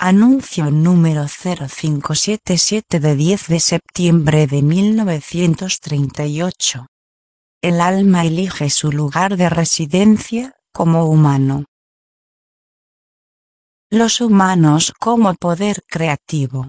Anuncio número 0577 de 10 de septiembre de 1938. El alma elige su lugar de residencia como humano. Los humanos como poder creativo.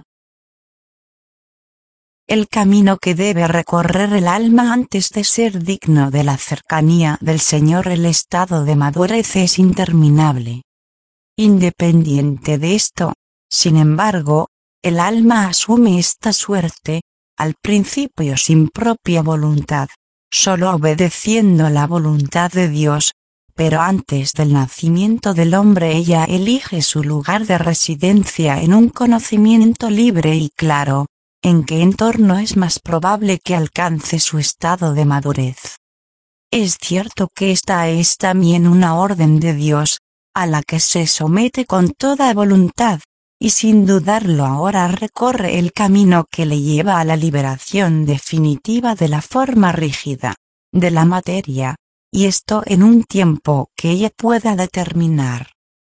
El camino que debe recorrer el alma antes de ser digno de la cercanía del Señor, el estado de madurez, es interminable. Independiente de esto, sin embargo, el alma asume esta suerte, al principio sin propia voluntad, solo obedeciendo la voluntad de Dios, pero antes del nacimiento del hombre ella elige su lugar de residencia en un conocimiento libre y claro, en qué entorno es más probable que alcance su estado de madurez. Es cierto que esta es también una orden de Dios, a la que se somete con toda voluntad, y sin dudarlo ahora recorre el camino que le lleva a la liberación definitiva de la forma rígida, de la materia, y esto en un tiempo que ella pueda determinar.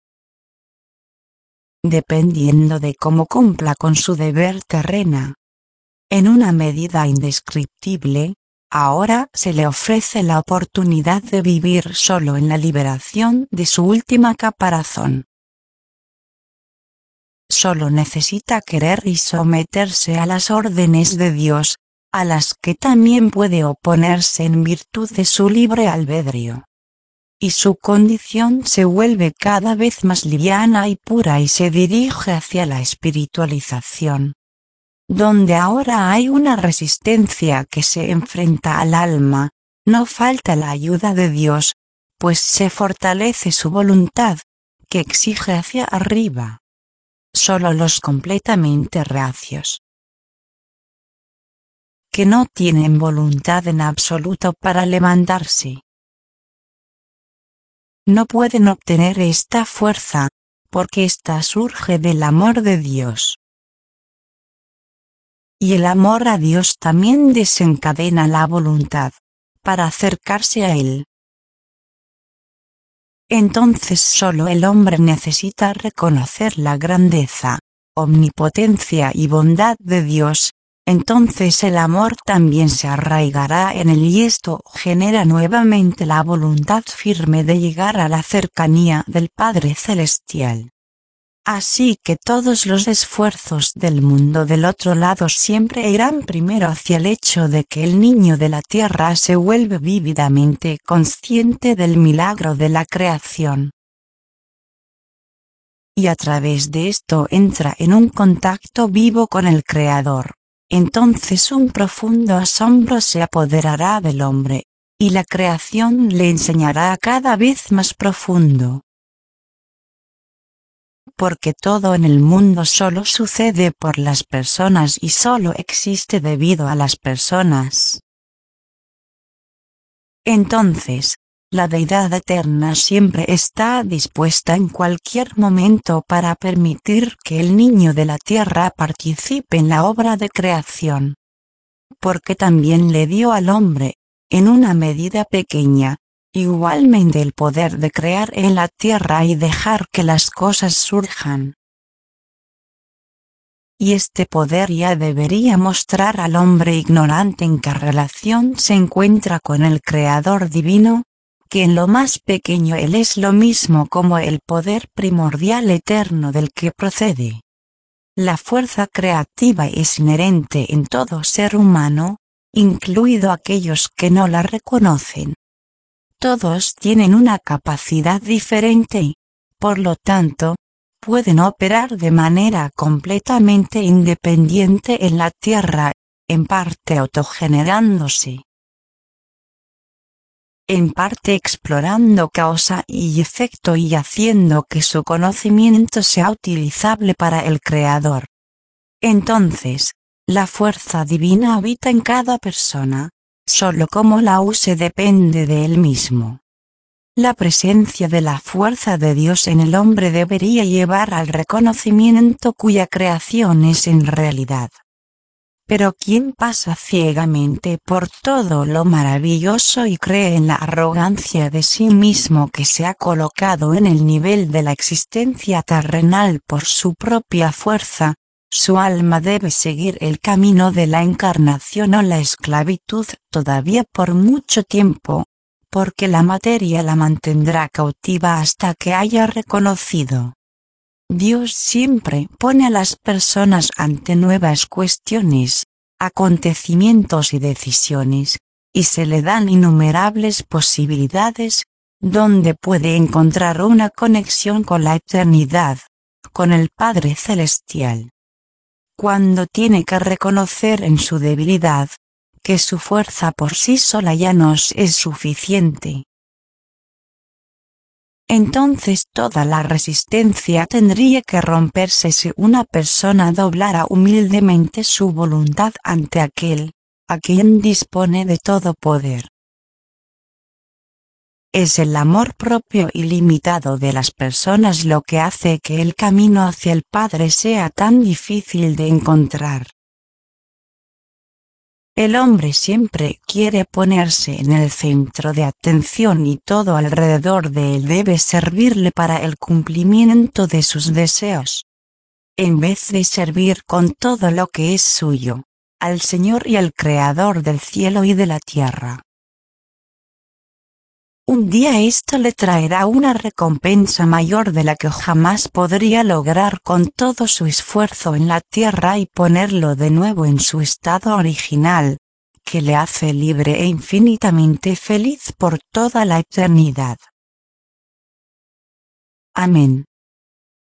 Dependiendo de cómo cumpla con su deber terrena. En una medida indescriptible, ahora se le ofrece la oportunidad de vivir solo en la liberación de su última caparazón. Solo necesita querer y someterse a las órdenes de Dios, a las que también puede oponerse en virtud de su libre albedrío. Y su condición se vuelve cada vez más liviana y pura y se dirige hacia la espiritualización. Donde ahora hay una resistencia que se enfrenta al alma, no falta la ayuda de Dios, pues se fortalece su voluntad, que exige hacia arriba. Solo los completamente reacios, que no tienen voluntad en absoluto para levantarse, no pueden obtener esta fuerza, porque ésta surge del amor de Dios. Y el amor a Dios también desencadena la voluntad, para acercarse a Él. Entonces solo el hombre necesita reconocer la grandeza, omnipotencia y bondad de Dios, entonces el amor también se arraigará en él y esto genera nuevamente la voluntad firme de llegar a la cercanía del Padre Celestial. Así que todos los esfuerzos del mundo del otro lado siempre irán primero hacia el hecho de que el niño de la tierra se vuelve vívidamente consciente del milagro de la creación. Y a través de esto entra en un contacto vivo con el Creador. Entonces un profundo asombro se apoderará del hombre, y la creación le enseñará cada vez más profundo. Porque todo en el mundo solo sucede por las personas y solo existe debido a las personas. Entonces, la Deidad eterna siempre está dispuesta en cualquier momento para permitir que el niño de la tierra participe en la obra de creación. Porque también le dio al hombre, en una medida pequeña, igualmente el poder de crear en la tierra y dejar que las cosas surjan. Y este poder ya debería mostrar al hombre ignorante en qué relación se encuentra con el Creador divino, que en lo más pequeño Él es lo mismo como el poder primordial eterno del que procede. La fuerza creativa es inherente en todo ser humano, incluido aquellos que no la reconocen. Todos tienen una capacidad diferente y, por lo tanto, pueden operar de manera completamente independiente en la Tierra, en parte autogenerándose, en parte explorando causa y efecto y haciendo que su conocimiento sea utilizable para el Creador. Entonces, la fuerza divina habita en cada persona. Solo cómo la use depende de él mismo. La presencia de la fuerza de Dios en el hombre debería llevar al reconocimiento cuya creación es en realidad. Pero quien pasa ciegamente por todo lo maravilloso y cree en la arrogancia de sí mismo que se ha colocado en el nivel de la existencia terrenal por su propia fuerza, su alma debe seguir el camino de la encarnación o la esclavitud todavía por mucho tiempo, porque la materia la mantendrá cautiva hasta que haya reconocido. Dios siempre pone a las personas ante nuevas cuestiones, acontecimientos y decisiones, y se le dan innumerables posibilidades, donde puede encontrar una conexión con la eternidad, con el Padre Celestial. Cuando tiene que reconocer en su debilidad, que su fuerza por sí sola ya no es suficiente, entonces toda la resistencia tendría que romperse si una persona doblara humildemente su voluntad ante aquel, a quien dispone de todo poder. Es el amor propio ilimitado de las personas lo que hace que el camino hacia el Padre sea tan difícil de encontrar. El hombre siempre quiere ponerse en el centro de atención y todo alrededor de él debe servirle para el cumplimiento de sus deseos. En vez de servir con todo lo que es suyo, al Señor y al Creador del cielo y de la tierra. Un día esto le traerá una recompensa mayor de la que jamás podría lograr con todo su esfuerzo en la tierra y ponerlo de nuevo en su estado original, que le hace libre e infinitamente feliz por toda la eternidad. Amén.